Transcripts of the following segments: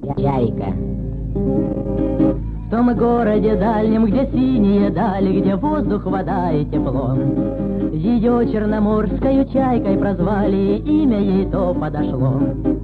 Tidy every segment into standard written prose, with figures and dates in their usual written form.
Чайка. В том городе дальнем, где синие дали, где воздух, вода и тепло, ее черноморскою чайкой прозвали, имя ей то подошло.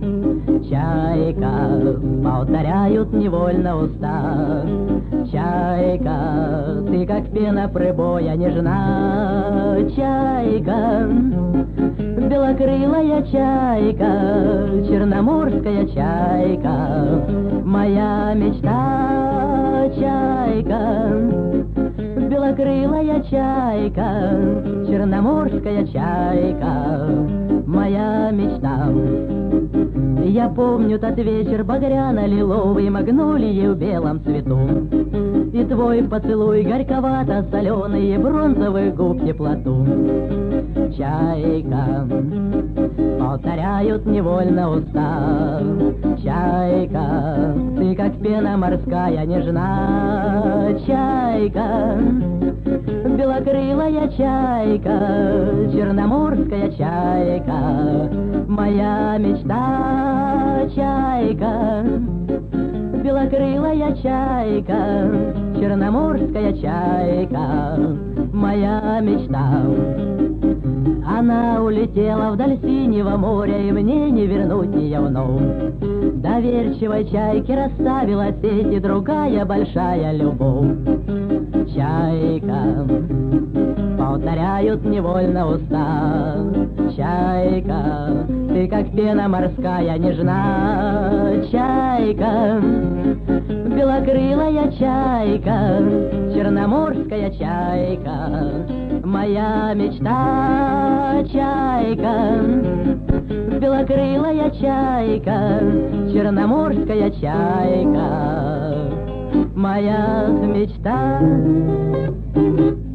Чайка, повторяют невольно уста, чайка, ты как пена прибоя нежна. Чайка, белокрылая чайка, черноморская чайка, моя мечта. Чайка, белокрылая чайка, черноморская чайка, моя мечта. Я помню тот вечер багряно-лиловый, магнолии в белом цвету, и твой поцелуй горьковато-соленый, бронзовых губ теплоту. Чайка, повторяют невольно уста, чайка, ты как пена морская нежна. Чайка, белокрылая чайка, черноморская чайка, моя мечта. Чайка, белокрылая чайка, черноморская чайка, моя мечта. Она улетела вдаль синего моря, и мне не вернуть ее вновь. Доверчивой чайке расставила сети другая большая любовь. Чайка, повторяют невольно уста, чайка, ты как пена морская нежна. Чайка, белокрылая чайка, черноморская чайка, моя мечта. Чайка, белокрылая чайка, черноморская чайка, моя мечта.